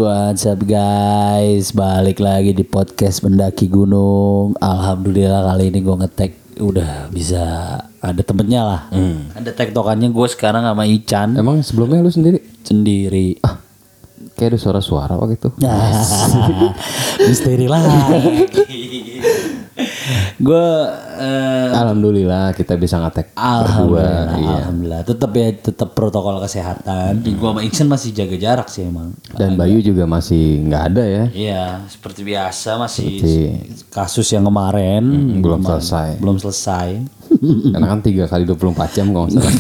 What's up guys, balik lagi di podcast Pendaki Gunung. Alhamdulillah kali ini gue ngetek udah bisa ada temennya lah. Ada tektokannya gue sekarang sama Ican. Emang sebelumnya lu Sendiri. Kayak ada suara-suara waktu itu. Misteri lah. Gue Alhamdulillah kita bisa ngetek Alhamdulillah, berdua. Iya. Alhamdulillah. Tetap protokol kesehatan. Gue sama Iksan masih jaga jarak sih emang. Dan Bayu juga masih nggak ada ya. Iya, seperti biasa masih kasus yang kemarin Belum selesai. Belum selesai. Karena kan 3 kali 24 jam kalau nggak salah.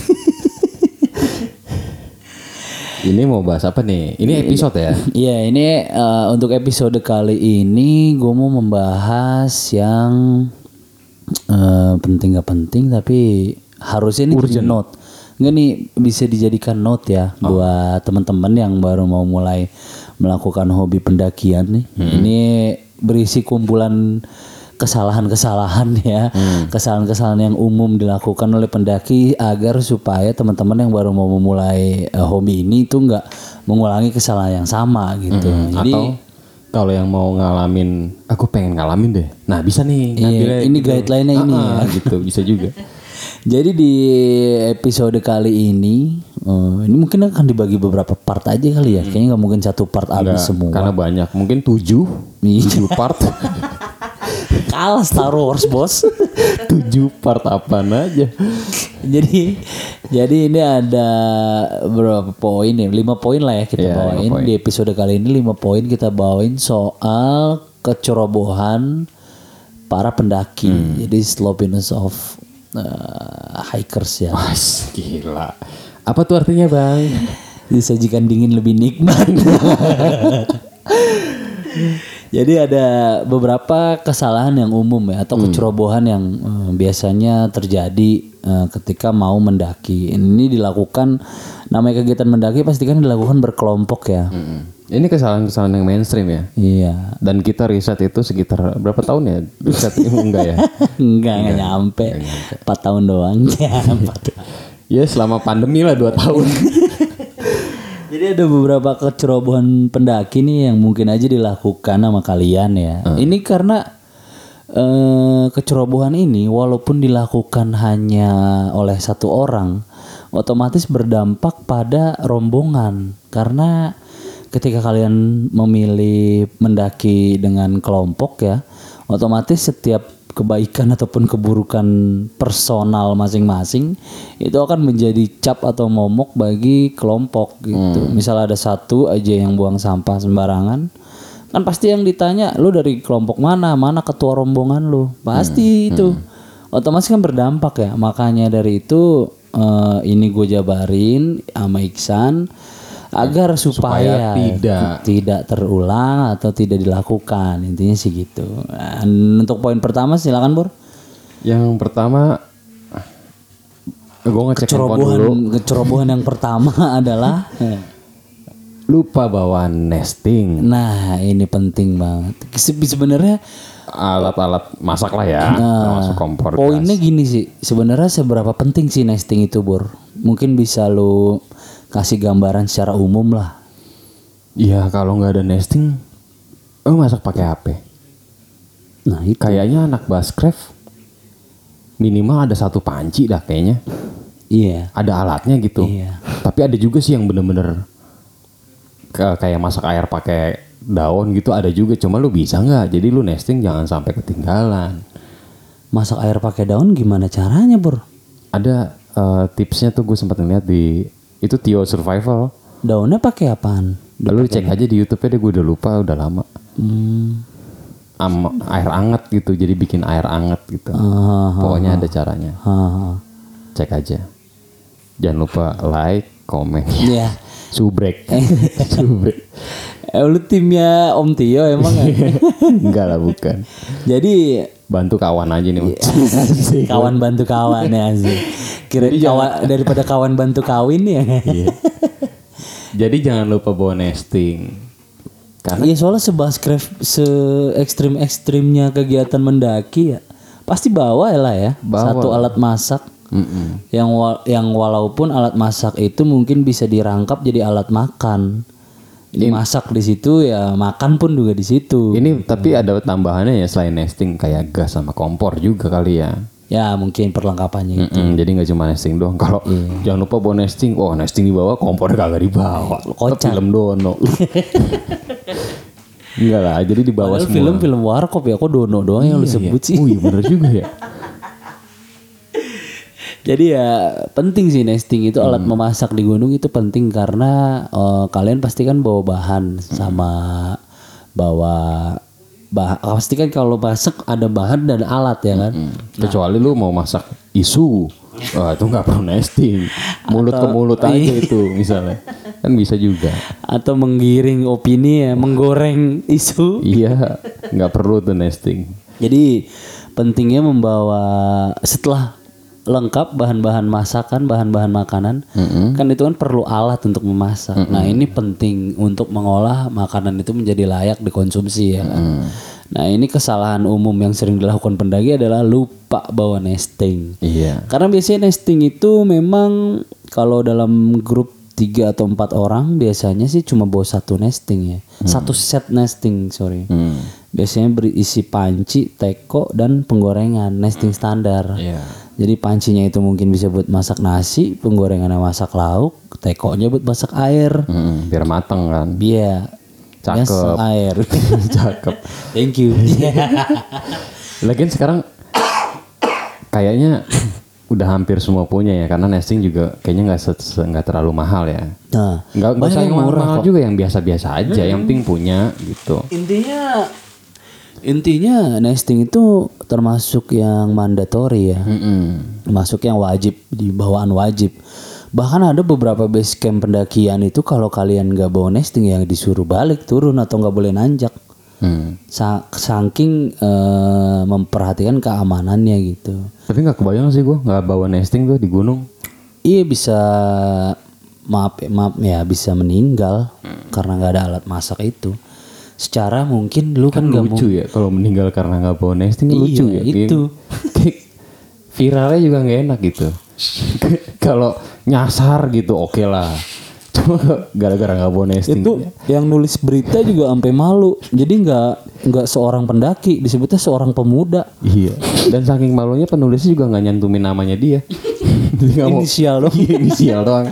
Ini mau bahas apa nih? Ini episode ya? Iya, ini untuk episode kali ini gue mau membahas yang penting gak penting tapi harusnya ini jadi note. Enggak nih bisa dijadikan note ya buat teman-teman yang baru mau mulai melakukan hobi pendakian nih. Ini berisi kumpulan kesalahan-kesalahan ya, kesalahan-kesalahan yang umum dilakukan oleh pendaki agar supaya teman-teman yang baru mau memulai hobi ini itu nggak mengulangi kesalahan yang sama gitu. Jadi Atau kalau yang mau ngalamin, aku pengen ngalamin deh. Nah bisa nih ngambilnya ini gitu. guideline-nya ini ya. Gitu bisa juga. Jadi di episode kali ini mungkin akan dibagi beberapa part aja kali ya. Kayaknya nggak mungkin satu part habis semua. Karena banyak, mungkin 7 part. Kalah Star Wars bos. 7 part apaan aja. Jadi ini ada berapa poin ya? 5 poin lah ya kita Iya, bawain 5 poin. di episode kali ini. 5 poin kita bawain soal kecerobohan para pendaki. Jadi sloppiness of hikers ya. Wah, gila. Apa tuh artinya, Bang? Disajikan dingin lebih nikmat. Jadi ada beberapa kesalahan yang umum ya atau kecerobohan yang biasanya terjadi ketika mau mendaki. Ini dilakukan, namanya kegiatan mendaki pasti kan dilakukan berkelompok ya. Ini kesalahan-kesalahan yang mainstream ya. Iya. Dan kita riset itu sekitar berapa tahun ya? Riset itu enggak ya? Enggak nyampe. 4 tahun doang. Ya, 4 tahun. Ya selama pandemi lah 2 tahun. Jadi ada beberapa kecerobohan pendaki nih yang mungkin aja dilakukan sama kalian ya. Ini karena kecerobohan ini walaupun dilakukan hanya oleh satu orang, otomatis berdampak pada rombongan. Karena ketika kalian memilih mendaki dengan kelompok ya, otomatis setiap kebaikan ataupun keburukan personal masing-masing itu akan menjadi cap atau momok bagi kelompok gitu. Misal ada satu aja yang buang sampah sembarangan, kan pasti yang ditanya, lu dari kelompok mana ketua rombongan lu, pasti itu otomatis kan berdampak ya. Makanya dari itu ini gue jabarin sama Iksan agar supaya tidak terulang atau tidak dilakukan, intinya sih gitu. Nah, untuk poin pertama silakan Bor. Yang pertama, gue ngecek handphone dulu. Kecerobohan yang pertama adalah Lupa bawa nesting. nah ini penting banget. Sebenarnya Alat-alat masak lah ya. Masuk kompor. poinnya gini sih, sebenarnya seberapa penting sih nesting itu Bor? Mungkin bisa lu kasih gambaran secara umum lah. Iya, kalau nggak ada nesting, masak pakai HP. Nah itu Kayaknya anak Bascraft minimal ada 1 panci dah kayaknya. iya. Ada alatnya gitu. Iya. Tapi ada juga sih yang bener-bener kayak masak air pakai daun gitu, ada juga. Cuma lu bisa nggak? Jadi lu nesting jangan sampai ketinggalan. Masak air pakai daun gimana caranya Bor? Ada tipsnya tuh, gue sempat ngeliat di itu Tio Survival. Daunnya pakai apaan? Lalu cek aja di YouTube-nya deh, gue udah lupa, udah lama. Air anget gitu, jadi bikin air anget gitu. Pokoknya ada caranya. Cek aja. Jangan lupa like, komen. Iya. Subrek. Subrek. Lu timnya Om Tio emang ya? Enggak lah, bukan. Jadi Bantu kawan aja nih. kawan bantu kawan ya sih. Kira kawan daripada kawan bantu kawin ya. Iya. Jadi jangan lupa bawa nesting. Karena Iya soalnya se ekstrimnya kegiatan mendaki ya pasti bawa lah ya. Bawa. Satu alat masak. Yang walaupun alat masak itu mungkin bisa dirangkap jadi alat makan. Ini masak di situ ya, makan pun juga di situ. Ini tapi ada tambahannya ya selain nesting kayak gas sama kompor juga kali ya. Ya mungkin perlengkapannya itu. Jadi nggak cuma nesting doang. Kalau jangan lupa bawa nesting, nesting dibawa, kompor kagak dibawa. Kocak. Film Dono. Enggak lah, jadi dibawa Padahal semua. film warkop ya, kok Dono doang yang lu sebut sih. Iya bener juga ya. Jadi ya penting sih nesting itu, alat memasak di gunung itu penting karena kalian pasti kan bawa bahan sama bawa pasti kan kalau masak ada bahan dan alat ya kan. Kecuali lu mau masak isu, itu nggak perlu nesting, mulut ke mulut aja itu misalnya, kan bisa juga. Atau menggiring opini ya, menggoreng isu. Iya, nggak perlu tuh nesting. Jadi pentingnya membawa setelah lengkap bahan-bahan masakan, bahan-bahan makanan, kan itu kan perlu alat untuk memasak. Nah ini penting untuk mengolah makanan itu menjadi layak dikonsumsi ya kan. Nah ini kesalahan umum yang sering dilakukan pendaki adalah lupa bawa nesting. Iya. Karena biasanya nesting itu memang kalau dalam grup 3 atau 4 orang biasanya sih cuma bawa satu nesting ya. Satu set nesting, sorry. Biasanya berisi panci, teko, dan penggorengan, nesting standar. Iya. Jadi pancinya itu mungkin bisa buat masak nasi, penggorengannya masak lauk, tekonya buat masak air. Biar mateng kan. Iya. Cakep. Air. Cakep. Thank you. Lagian sekarang kayaknya udah hampir semua punya ya, karena nesting juga kayaknya nggak terlalu mahal ya. Nah, Nggak banyak usah yang yang murah mahal kok. juga, yang biasa-biasa aja, yang penting punya gitu. Intinya nesting itu termasuk yang mandatory ya. Masuk yang wajib, di bawaan wajib. Bahkan ada beberapa base camp pendakian itu kalau kalian nggak bawa nesting ya disuruh balik turun atau nggak boleh nanjak. Saking memperhatikan keamanannya gitu. Tapi nggak kebayang sih gue nggak bawa nesting tuh di gunung. Iya bisa maaf ya bisa meninggal karena nggak ada alat masak itu. Secara mungkin lu kan nggak Lucu ya kalau meninggal karena nggak bawa nesting, lucu ya. itu. Kayak viralnya juga nggak enak gitu. Kalau nyasar gitu oke lah. Cuma gara-gara nggak bawa nesting. Itu yang nulis berita juga sampai malu. Jadi nggak seorang pendaki, disebutnya seorang pemuda. Iya. Dan saking malunya penulisnya juga nggak nyantumin namanya dia. Dia nggak mau- Inisial doang. Iya, inisial doang.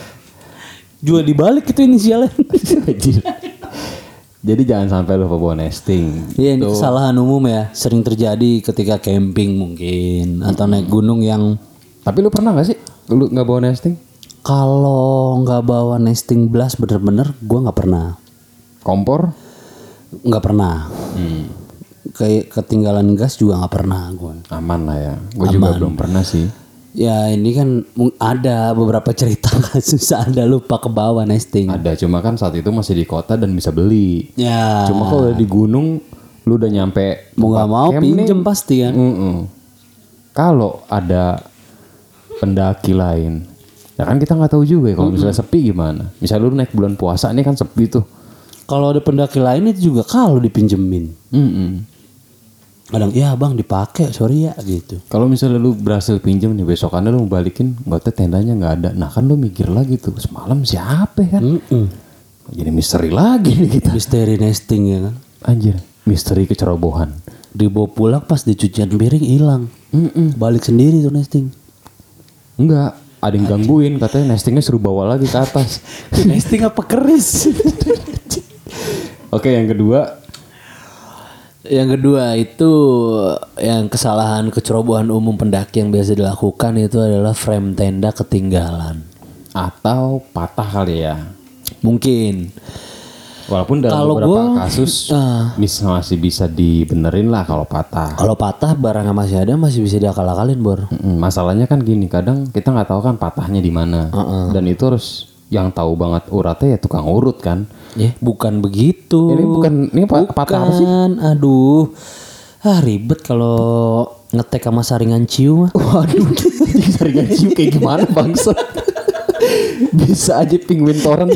Juga dibalik itu inisialnya. Anjir. Jadi jangan sampai lupa bawa nesting. Iya ini kesalahan umum ya, sering terjadi ketika camping mungkin atau naik gunung yang Tapi lu pernah gak sih lu nggak bawa nesting? kalau nggak bawa nesting blast bener-bener gue nggak pernah. Kompor? Nggak pernah. Kayak ketinggalan gas juga nggak pernah gue. Aman lah ya. Gue juga belum pernah sih. Ya ini kan ada beberapa cerita kasus ada lupa ke bawah nesting. Ada, cuma kan saat itu masih di kota dan bisa beli. Ya. Cuma kalau udah di gunung, lu udah nyampe Mau nggak tempat mau camp pinjem nih. pasti kan. Kalau ada pendaki lain, ya kan kita nggak tahu juga ya kalau misalnya sepi gimana. Misalnya lu naik bulan puasa nih kan sepi tuh. Kalau ada pendaki lain itu juga kalau dipinjemin. Kadang ya bang dipakai sorry ya gitu. Kalau misalnya lu berhasil pinjam nih, besokannya lu mau balikin, nggak tahu tendanya nggak ada. Nah kan lu mikir lagi tuh, semalam siapa kan? Jadi misteri lagi nih kita. Misteri nesting ya kan. Anjir, misteri kecerobohan. Dibawa pulang pas dicucian piring hilang. Balik sendiri tuh nesting. Enggak, ada yang gangguin, katanya nestingnya suruh bawa lagi ke atas. Nesting apa keris? Oke, yang kedua. Yang kedua itu yang kesalahan kecerobohan umum pendaki yang biasa dilakukan itu adalah frame tenda ketinggalan. Atau patah kali ya. Mungkin. Walaupun dalam Kalau beberapa gua, kasus masih bisa dibenerin lah kalau patah. Kalau patah barangnya masih ada masih bisa diakal-akalin Bor. Masalahnya kan gini, kadang kita nggak tahu kan patahnya di mana. Dan itu harus yang tahu banget uratnya ya tukang urut kan. Ya, bukan begitu. Ini patah apa sih? Aduh. Ribet kalau ngetek sama saringan ciu mah. Waduh, saringan ciu kayak gimana bangsa? Bisa aja penguin torrent.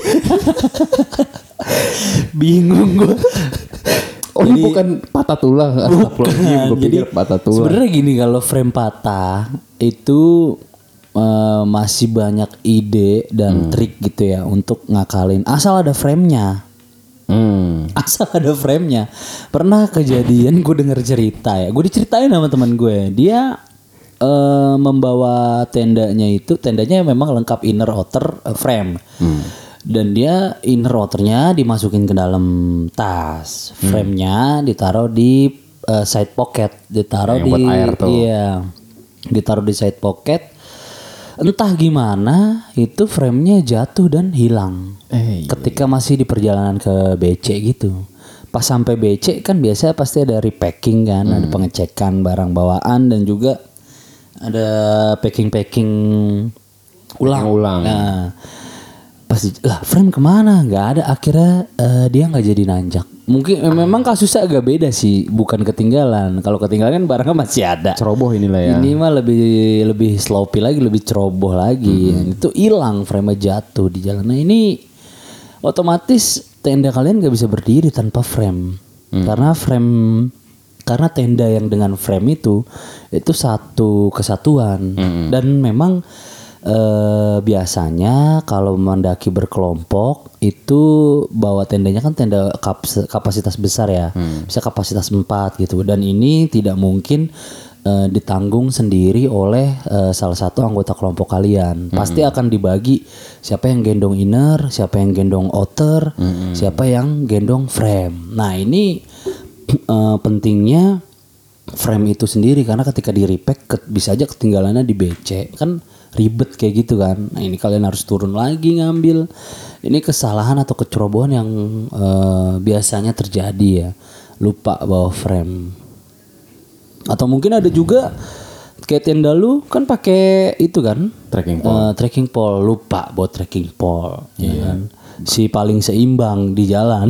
Bingung gue. Ini bukan patah tulang. Astagfirullahaladzim, gue Jadi pikir patah tulang. sebenarnya gini, kalau frame patah itu masih banyak ide dan trik gitu ya untuk ngakalin. Asal ada framenya. Asal ada frame-nya. Pernah kejadian gue denger cerita ya. Gue diceritain sama teman gue. Dia membawa tendanya memang lengkap inner outer frame. Dan dia inner outernya dimasukin ke dalam tas. Frame-nya ditaruh di side pocket, ditaruh Yang buat air tuh. iya. Ditaruh di side pocket. Entah gimana itu frame-nya jatuh dan hilang. Ketika masih di perjalanan ke BC gitu. Pas sampai BC kan biasa pasti ada repacking kan, ada pengecekan barang bawaan dan juga ada packing ulang. Nah, pasti lah frame kemana? Nggak ada. Akhirnya dia nggak jadi nanjak. Mungkin memang kasusnya agak beda sih, bukan ketinggalan. Kalau ketinggalan kan barangnya masih ada. Ceroboh inilah ya. Ini mah lebih sloppy lagi, lebih ceroboh lagi. Itu hilang frame jatuh di jalan. Nah ini otomatis tenda kalian nggak bisa berdiri tanpa frame. Karena tenda yang dengan frame itu satu kesatuan. Dan memang biasanya kalau mendaki berkelompok itu bawa tendanya kan tenda kapasitas besar ya, bisa kapasitas 4 gitu. Dan ini tidak mungkin ditanggung sendiri oleh salah satu anggota kelompok kalian. Pasti akan dibagi siapa yang gendong inner, siapa yang gendong outer, siapa yang gendong frame. Nah ini pentingnya frame itu sendiri karena ketika di repack bisa aja ketinggalannya di BC kan. Ribet kayak gitu kan. Nah ini kalian harus turun lagi ngambil. Ini kesalahan atau kecerobohan yang biasanya terjadi ya. Lupa bawa frame. Atau mungkin ada juga kayak tenda lu kan pakai itu kan. Trekking pole. Lupa bawa trekking pole. Ya kan? Si paling seimbang di jalan.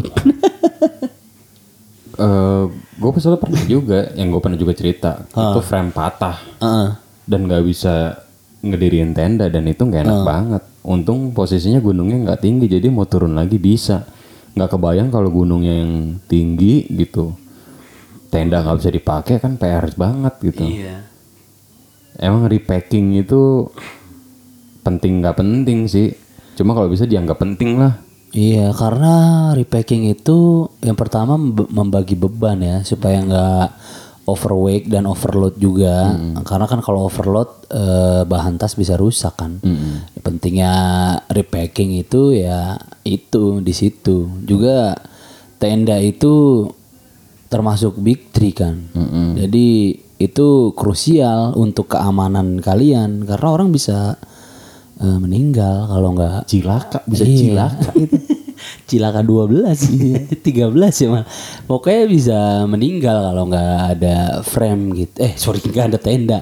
Gue soalnya pernah juga. Yang gue pernah juga cerita. Itu frame patah. Dan gak bisa ngediriin tenda dan itu nggak enak banget. Untung posisinya gunungnya nggak tinggi jadi mau turun lagi bisa. Nggak kebayang kalau gunungnya yang tinggi gitu, tenda nggak bisa dipakai kan PR banget gitu. Iya. Emang repacking itu penting nggak penting sih? Cuma kalau bisa dianggap penting lah. Iya karena repacking itu yang pertama membagi beban ya supaya nggak overweight dan overload juga. Karena kan kalau overload bahan tas bisa rusak kan. Pentingnya repacking itu ya itu di situ. Juga tenda itu termasuk big three kan. Jadi itu krusial untuk keamanan kalian karena orang bisa meninggal kalau nggak cilaka cilaka itu. Cilaka 12 13 ya mah. Pokoknya bisa meninggal kalau nggak ada frame gitu. Nggak ada tenda.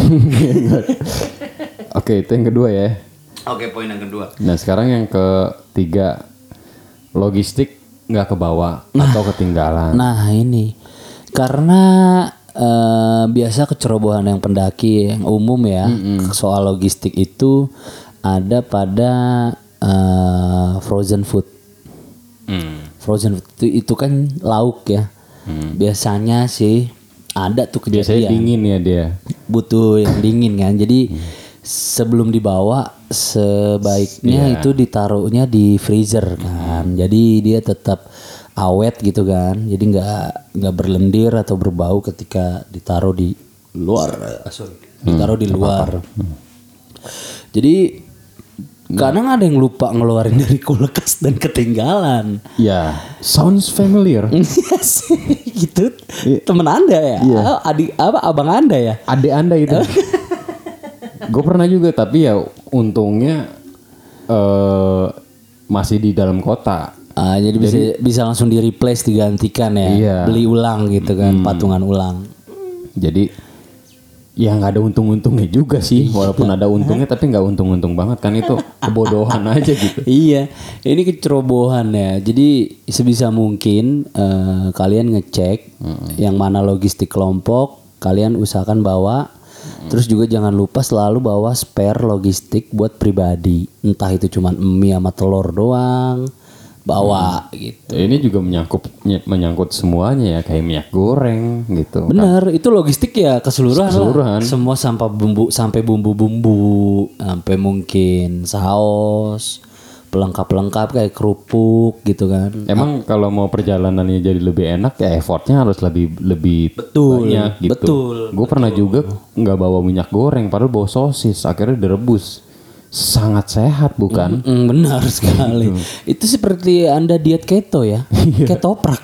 Oke, itu yang kedua ya. Oke, poin yang kedua. Nah, sekarang yang ketiga, logistik nggak kebawa atau ketinggalan. Nah, ini karena biasa kecerobohan yang pendaki yang umum ya soal logistik itu ada pada frozen food. Frozen food itu kan lauk ya. Biasanya sih ada tuh kejadian. Biasanya dingin ya dia. Butuh yang dingin kan. Jadi sebelum dibawa sebaiknya itu ditaruhnya di freezer kan. Jadi dia tetap awet gitu kan. Jadi nggak berlendir atau berbau ketika ditaruh di luar. Ditaruh di luar. Jadi kadang ada yang lupa ngeluarin dari kulkas dan ketinggalan. Ya, sounds familiar. Iya sih, gitu. Temen Anda ya? Abang Anda ya? Adik Anda itu. Gue pernah juga, tapi ya untungnya masih di dalam kota. Jadi bisa langsung di replace, digantikan ya. Iya. Beli ulang gitu kan, patungan ulang. Jadi ya nggak ada untung-untungnya juga sih, walaupun ada untungnya tapi nggak untung-untung banget kan, itu kebodohan aja gitu. Iya, ini kecerobohan ya. Jadi sebisa mungkin kalian ngecek yang mana logistik kelompok, kalian usahakan bawa. Terus juga jangan lupa selalu bawa spare logistik buat pribadi. Entah itu cuma mie sama telur doang. Bawa gitu. Ini juga menyangkut semuanya ya, kayak minyak goreng gitu. Bener, itu logistik ya keseluruhan. Semua sampai bumbu-bumbu, sampai mungkin saus, pelengkap-pelengkap kayak kerupuk gitu kan. Emang kalau mau perjalanannya jadi lebih enak ya effortnya harus lebih banyak gitu. Betul. Gue pernah juga nggak bawa minyak goreng, padahal bawa sosis, akhirnya direbus. Sangat sehat bukan? Benar sekali. Itu seperti Anda diet keto ya, ketoprak.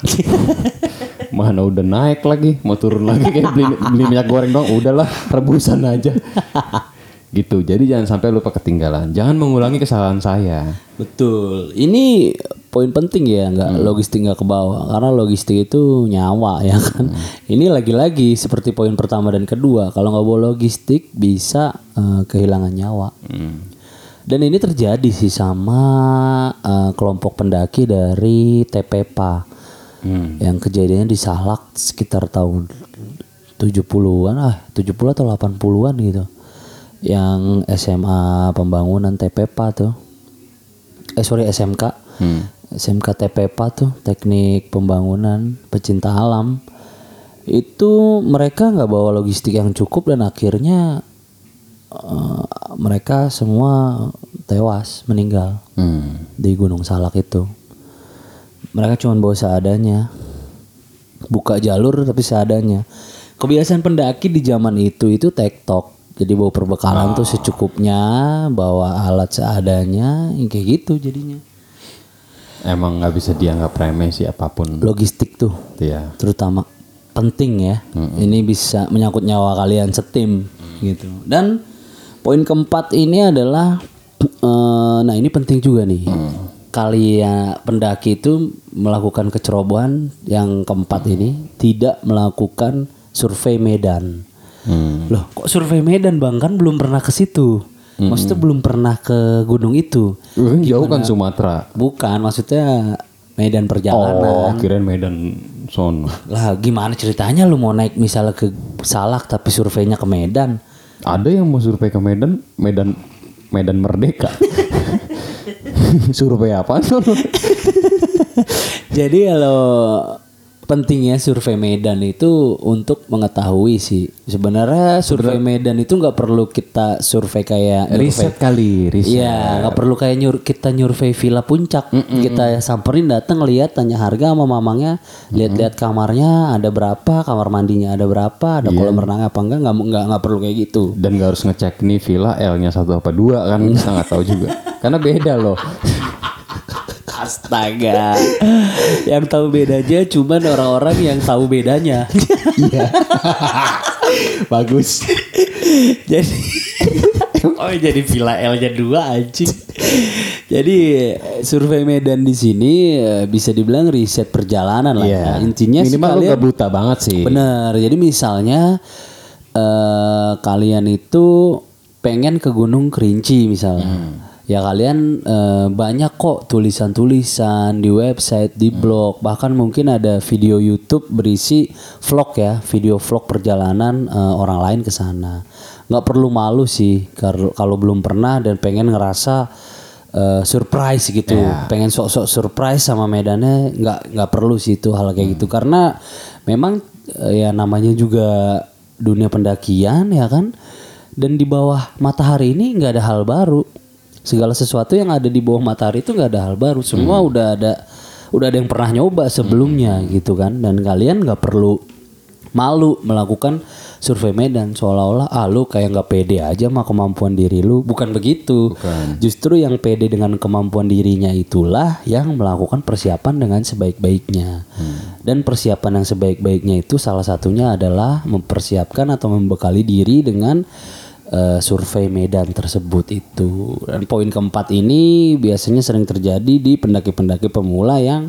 Mana udah naik lagi, mau turun lagi kayak beli minyak goreng dong, udahlah rebusan aja. Gitu. Jadi jangan sampai lupa ketinggalan. Jangan mengulangi kesalahan saya. Betul. Ini poin penting ya, logistik nggak ke bawah karena logistik itu nyawa ya kan. Ini lagi-lagi seperti poin pertama dan kedua, kalau nggak bawa logistik bisa kehilangan nyawa. Dan ini terjadi sih sama kelompok pendaki dari TPPA yang kejadiannya di Salak sekitar tahun 70-an 70 atau 80-an gitu. Yang SMA pembangunan TPPA tuh. SMK. SMK TPPA tuh, teknik pembangunan pecinta alam. Itu mereka nggak bawa logistik yang cukup dan akhirnya mereka semua tewas, meninggal di Gunung Salak itu. Mereka cuma bawa seadanya, buka jalur tapi seadanya. Kebiasaan pendaki di zaman itu tektok. Jadi bawa perbekalan tuh secukupnya, bawa alat seadanya, kayak gitu jadinya. Emang nggak bisa dianggap remeh sih apapun. Logistik tuh, Iya. terutama penting ya. Ini bisa menyangkut nyawa kalian setim gitu. Dan poin keempat ini adalah, nah ini penting juga nih. Kalian pendaki itu melakukan kecerobohan yang keempat ini, tidak melakukan survei medan. Loh, kok survei medan bang? Kan belum pernah ke situ. Maksudnya belum pernah ke gunung itu. Jauh kan Sumatera. Bukan, maksudnya medan perjalanan. Oh, kirain Medan sono. Lah gimana ceritanya lu mau naik misalnya ke Salak tapi surveinya ke Medan? Ada yang mau survei ke Medan Merdeka. Survei apa sono? Jadi kalau pentingnya survei medan itu untuk mengetahui sih. Sebenarnya survei medan itu nggak perlu kita survei kayak riset kali, riset. Iya, nggak perlu kayak kita nyurvei Villa Puncak. Kita samperin, datang, lihat, tanya harga sama mamangnya, lihat-lihat kamarnya ada berapa, kamar mandinya ada berapa, ada kolam renang apa enggak, nggak perlu kayak gitu. Dan nggak harus ngecek nih villa L-nya 1 apa 2 kan, kita nggak tahu juga. Karena beda loh. Astaga. Yang tahu bedanya cuman orang-orang yang tahu bedanya. Iya. Bagus. Jadi jadi Villa L-nya 2 anjing. Jadi survei medan di sini bisa dibilang riset perjalanan lah ya. Intinya minimal lu gak buta banget sih. Bener. Jadi misalnya kalian itu pengen ke Gunung Kerinci misalnya. Ya kalian banyak kok tulisan-tulisan di website, di blog, bahkan mungkin ada video YouTube berisi vlog ya, video vlog perjalanan orang lain ke sana. Nggak perlu malu sih kalau belum pernah dan pengen ngerasa surprise gitu, pengen sok-sok surprise sama medannya, nggak perlu sih itu hal kayak gitu karena memang ya namanya juga dunia pendakian ya kan, dan di bawah matahari ini nggak ada hal baru. Segala sesuatu yang ada di bawah matahari itu nggak ada hal baru, semua udah ada yang pernah nyoba sebelumnya gitu kan, dan kalian nggak perlu malu melakukan survei medan seolah-olah lu kayak nggak pede aja sama kemampuan diri lu. Bukan begitu. Justru yang pede dengan kemampuan dirinya itulah yang melakukan persiapan dengan sebaik-baiknya. Dan persiapan yang sebaik-baiknya itu salah satunya adalah mempersiapkan atau membekali diri dengan survei medan tersebut itu. Dan poin keempat ini biasanya sering terjadi di pendaki-pendaki pemula yang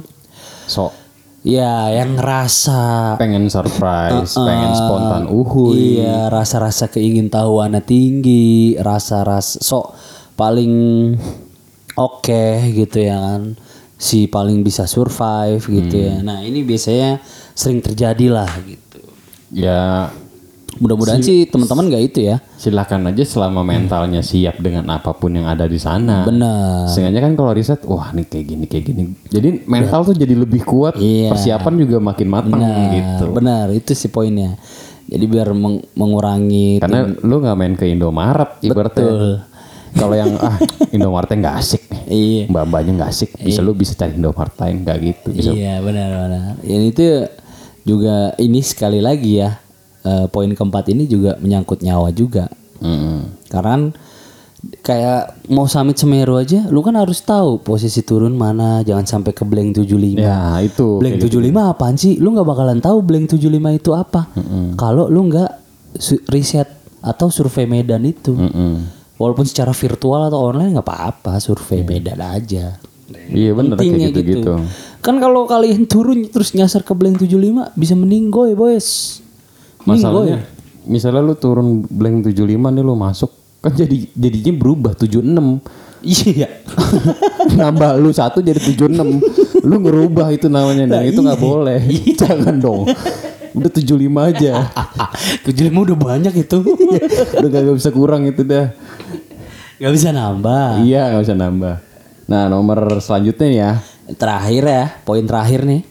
yang ngerasa pengen surprise, pengen spontan uhuy. Iya, rasa-rasa keingintahuannya tinggi, rasa-rasa paling oke gitu ya kan. Si paling bisa survive gitu ya. Nah, ini biasanya sering terjadi lah gitu. Ya mudah-mudahan sih teman-teman gak itu ya. Silakan aja selama mentalnya siap dengan apapun yang ada di sana. Benar. Seenggaknya kan kalau riset, wah nih kayak gini. Jadi mental tuh jadi lebih kuat, persiapan juga makin matang gitu. Benar, itu sih poinnya. Jadi biar mengurangi. Karena lu nggak main ke Indomaret ibaratnya. Betul. Kalau yang Indomaret nggak asik nih. Iya. Mbak-mbaknya nggak asik. Lu bisa cari Indomaret lain nggak gitu. Bisa. Iya benar. Yang itu juga ini sekali lagi ya poin keempat ini juga menyangkut nyawa juga. Karena kan kayak mau summit Semeru aja, lu kan harus tahu posisi turun mana, jangan sampai ke blank 75. Ya itu. Blank 75 gitu. Apaan sih? Lu nggak bakalan tahu blank 75 itu apa. Kalau lu nggak riset atau survei medan itu. Walaupun secara virtual atau online nggak apa-apa, survei medan aja. Iya benar kayak gitu. Kan kalau kalian turun terus nyasar ke blank 75 bisa meninggoy, boys. Masalahnya misalnya lu turun blank 75 nih lu masuk kan jadinya berubah 76. Iya. Nambah lu 1 jadi 76. Lu ngerubah itu namanya dan itu enggak boleh. Jangan dong. Udah 75 aja. 75 udah banyak itu. Udah gak bisa kurang itu dah. Gak bisa nambah. Iya, gak bisa nambah. Nah, nomor selanjutnya ya. Terakhir ya, poin terakhir nih.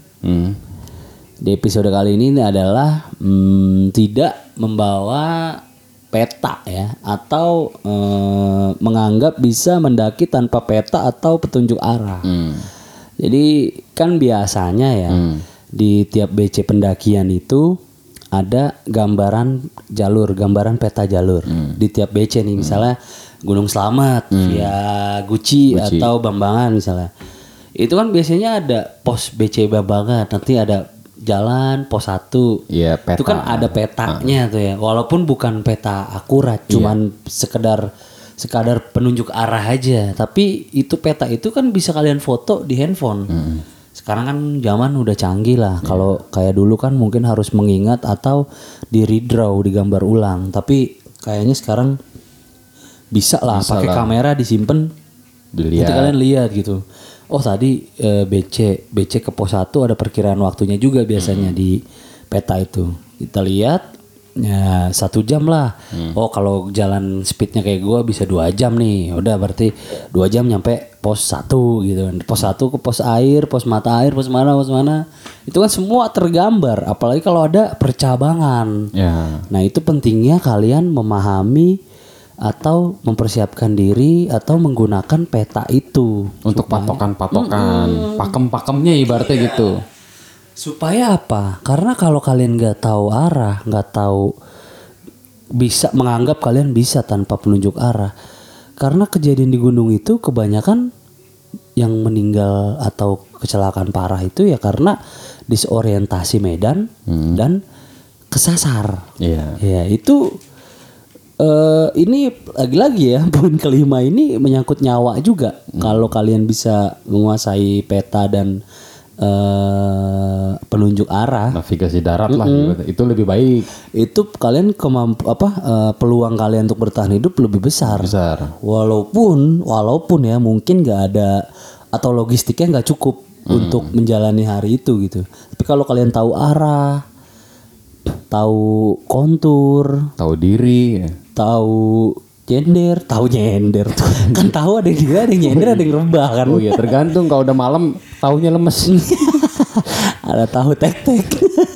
Di episode kali ini adalah tidak membawa peta ya, atau menganggap bisa mendaki tanpa peta atau petunjuk arah. Jadi kan biasanya ya di tiap BC pendakian itu ada gambaran jalur, gambaran peta jalur di tiap BC nih, misalnya Gunung Slamet via Guci atau Bambangan misalnya. Itu kan biasanya ada pos BC Bambangan, nanti ada jalan pos 1. Iya, peta. Itu kan ada petanya tuh ya. Walaupun bukan peta akurat, cuman sekedar penunjuk arah aja. Tapi itu peta itu kan bisa kalian foto di handphone. Sekarang kan zaman udah canggih lah. Kalau kayak dulu kan mungkin harus mengingat atau di redraw, digambar ulang. Tapi kayaknya sekarang bisa lah pakai kamera disimpan. Nanti kalian lihat gitu. Oh tadi BC ke pos 1 ada perkiraan waktunya juga biasanya di peta itu. Kita lihat ya 1 jam lah. Oh kalau jalan speednya kayak gue bisa 2 jam nih. Udah berarti 2 jam nyampe pos 1 gitu. Pos 1 ke pos air, pos mata air, pos mana. Itu kan semua tergambar. Apalagi kalau ada percabangan. Nah itu pentingnya kalian memahami atau mempersiapkan diri atau menggunakan peta itu untuk patokan-patokan, pakem-pakemnya ibaratnya gitu. Supaya apa? Karena kalau kalian nggak tahu arah, nggak tahu, bisa menganggap kalian bisa tanpa penunjuk arah. Karena kejadian di gunung itu kebanyakan yang meninggal atau kecelakaan parah itu ya karena disorientasi medan dan kesasar. Ya itu. Ini lagi-lagi ya poin kelima ini menyangkut nyawa juga. Kalau kalian bisa menguasai peta dan penunjuk arah, navigasi darat lah itu lebih baik. Itu kalian peluang kalian untuk bertahan hidup lebih besar. Walaupun ya mungkin nggak ada atau logistiknya nggak cukup untuk menjalani hari itu gitu. Tapi kalau kalian tahu arah, tahu kontur, tahu diri, tahu nyender kan tahu ada yang nyender ada yang rebah kan. Oh iya tergantung, kalau udah malam tahunya lemes. Ada tahu tek-tek.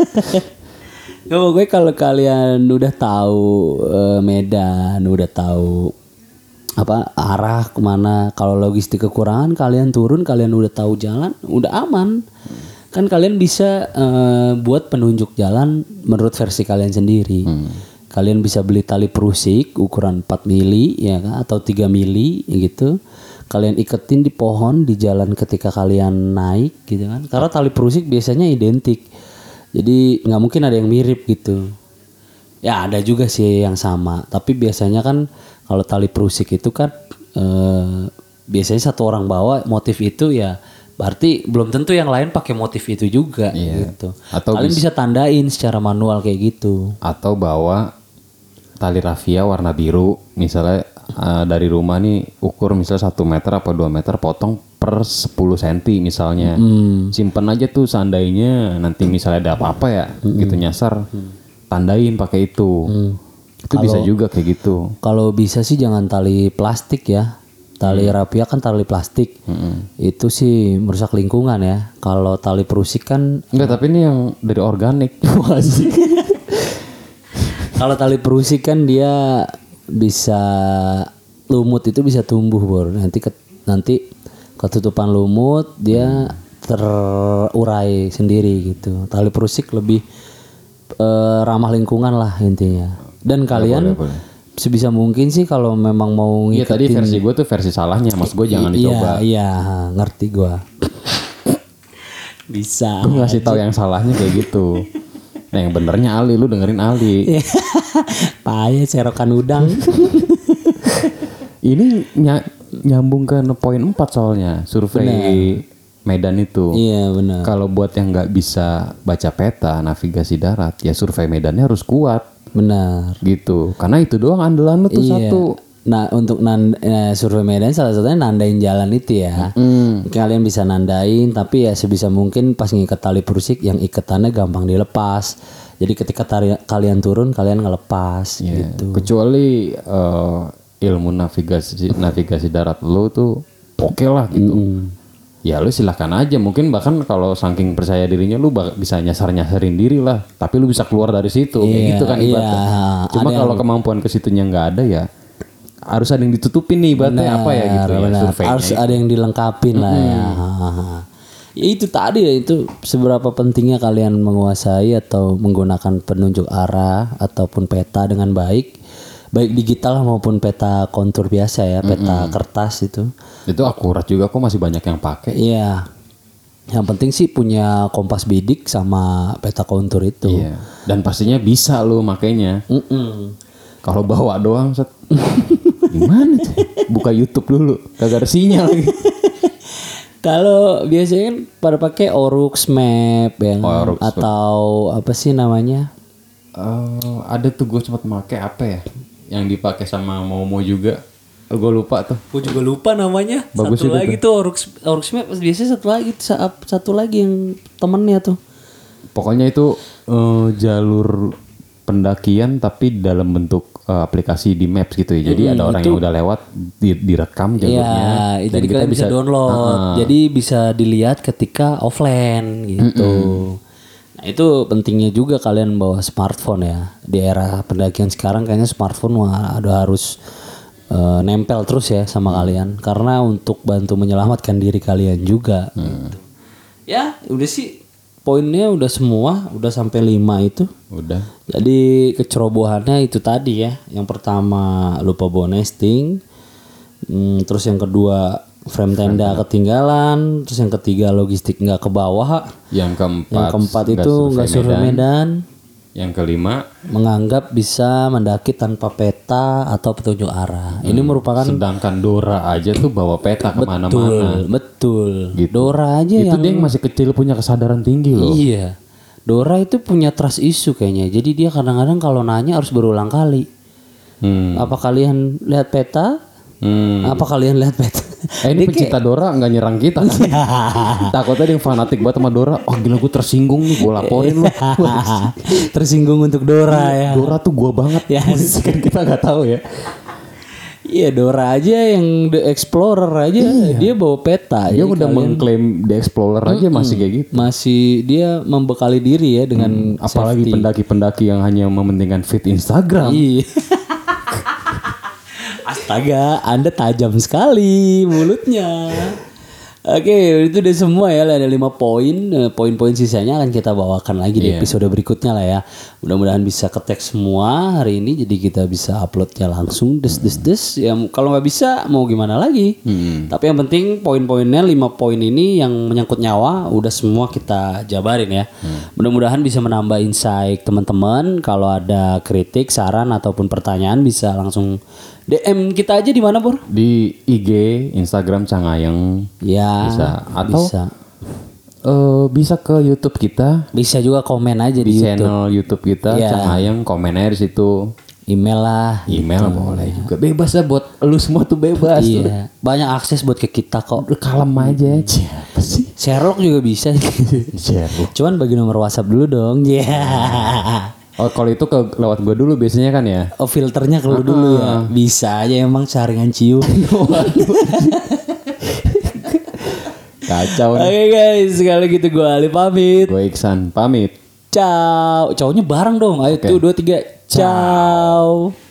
Gue kalau kalian udah tahu medan, udah tahu arah kemana, kalau logistik kekurangan kalian turun, kalian udah tahu jalan, udah aman. Kan kalian bisa buat penunjuk jalan menurut versi kalian sendiri. Kalian bisa beli tali perusik ukuran 4 mili ya kan, atau 3 mili gitu. Kalian iketin di pohon di jalan ketika kalian naik gitu kan. Karena tali perusik biasanya identik. Jadi nggak mungkin ada yang mirip gitu. Ya ada juga sih yang sama. Tapi biasanya kan kalau tali perusik itu kan biasanya satu orang bawa motif itu ya. Berarti belum tentu yang lain pakai motif itu juga gitu. Atau kalian bisa tandain secara manual kayak gitu. Atau bawa tali rafia warna biru, misalnya dari rumah nih ukur misalnya 1 meter apa 2 meter, potong per 10 cm misalnya. Simpen aja tuh seandainya nanti misalnya ada apa-apa ya gitu nyasar, tandain pakai itu. Itu bisa juga kayak gitu. Kalau bisa sih jangan tali plastik ya. Tali rafia kan tali plastik. Itu sih merusak lingkungan ya. Kalau tali perusik kan enggak, tapi ini yang dari organik. Kalau tali perusik kan dia bisa lumut itu bisa tumbuh Bor. Nanti ketutupan lumut dia terurai sendiri gitu. Tali perusik lebih ramah lingkungan lah intinya. Dan kalian boleh. sebisa mungkin sih kalau memang mau Iya ngiketin. tadi versi gue tuh versi salahnya, mas gue jangan dicoba. Iya, ngerti gue. Bisa. Gue ngasih tahu yang salahnya kayak gitu. Nah yang benernya Ali, lu dengerin Ali. Payah serokan udang. Ini nyambung ke poin 4 soalnya survei Medan itu. Iya benar. Kalau buat yang nggak bisa baca peta navigasi darat, ya survei Medannya harus kuat. Benar. Gitu. Karena itu doang andalan lu tuh satu. Nah untuk survei medan salah satunya nandain jalan itu ya. Kalian bisa nandain tapi ya sebisa mungkin pas ngikat tali perusik yang ikatannya gampang dilepas. Jadi ketika kalian turun kalian ngelepas gitu. Kecuali ilmu navigasi darat lu tuh oke lah gitu. Ya lu silahkan aja, mungkin bahkan kalau saking percaya dirinya lu bisa nyasarin diri lah, tapi lu bisa keluar dari situ kayak gitu kan ibaratnya. Cuma kalau kemampuan ke situnya nggak ada ya harus ada yang ditutupin nih ibaratnya apa ya gitu ya surveinya. Harus ada yang dilengkapin lah ya. Ya itu tadi ya, itu seberapa pentingnya kalian menguasai atau menggunakan penunjuk arah ataupun peta dengan baik digital maupun peta kontur biasa ya, peta kertas itu. Itu akurat juga kok, masih banyak yang pakai. Iya. Yang penting sih punya kompas bidik sama peta kontur itu. Iya. Dan pastinya bisa lu makainya. Kalau bawa doang set. Gimana tuh? Buka YouTube dulu, kagak ada sinyal lagi. Kalau biasanya kan pada pakai Orux Map yang atau apa sih namanya? Ada tuh gue sempat pakai apa ya? Yang dipakai sama Momo juga. Gue lupa tuh. Gue juga lupa namanya. Bagus satu lagi tuh Orux Map, biasanya satu lagi yang temennya tuh. Pokoknya itu jalur pendakian tapi dalam bentuk aplikasi di Maps gitu ya. Jadi ada orang yang udah lewat direkam jalurnya. Iya, jadi kita bisa download. Jadi bisa dilihat ketika offline gitu. Nah itu pentingnya juga kalian bawa smartphone ya. Di era pendakian sekarang kayaknya smartphone harus nempel terus ya sama kalian. Karena untuk bantu menyelamatkan diri kalian juga. Gitu. Ya udah sih. Poinnya udah semua, udah sampai 5 itu. Udah. Jadi kecerobohannya itu tadi ya. Yang pertama lupa bawa nesting. Terus yang kedua frame tenda ketinggalan. Terus yang ketiga logistik nggak ke bawah. Yang keempat itu nggak survei medan. Yang kelima menganggap bisa mendaki tanpa peta atau petunjuk arah. Ini merupakan sedangkan Dora aja tuh bawa peta kemana-mana. Betul. Gitu. Dora aja itu dia yang masih kecil punya kesadaran tinggi loh. Iya. Dora itu punya trust issue kayaknya. Jadi dia kadang-kadang kalau nanya harus berulang kali. Apa kalian lihat peta? Apa kalian lihat peta? Ini pecinta Dora nggak nyerang kita kan? Takutnya dia yang fanatik banget sama Dora. Oh gila gue tersinggung nih, gue laporin lu. Tersinggung untuk Dora ya. Dora tuh gue banget ya. Kan kita nggak tahu ya. Iya Dora aja yang The Explorer aja dia bawa peta. Dia udah mengklaim The Explorer aja masih kayak gitu. Masih dia membekali diri ya dengan apalagi safety. Pendaki-pendaki yang hanya mementingkan feed Instagram. Iya. Astaga, Anda tajam sekali mulutnya. Oke, itu udah semua ya, ada 5 poin. Poin-poin sisanya akan kita bawakan lagi di episode berikutnya lah ya. Mudah-mudahan bisa ketek semua hari ini, jadi kita bisa uploadnya langsung des. Ya kalau nggak bisa mau gimana lagi. Tapi yang penting poin-poinnya 5 poin ini yang menyangkut nyawa udah semua kita jabarin ya. Mudah-mudahan bisa menambah insight teman-teman. Kalau ada kritik, saran ataupun pertanyaan bisa langsung DM kita aja di mana, Bor? Di IG, Instagram Cangayeng. Ya, bisa. Atau bisa. Bisa ke YouTube kita. Bisa juga komen aja di channel YouTube kita, Cangayeng, komen aja di situ. Email lah. Email gitu. Boleh juga. Bebas lah buat lu semua tuh bebas. Iya. Banyak akses buat ke kita kok. Kalem aja. Siapa sih? Sherlock juga bisa. Sherlock. Cuman bagi nomor WhatsApp dulu dong. Yeah. Oh kalau itu lewat gue dulu biasanya kan ya. Oh filternya ke lu dulu ya. Bisa aja emang saringan cium. Kacau nih. Oke guys, sekali gitu gue Ali pamit. Gue Iksan pamit. Ciao. Cowoknya bareng dong. Ayo 1, 2, 3. Ciao.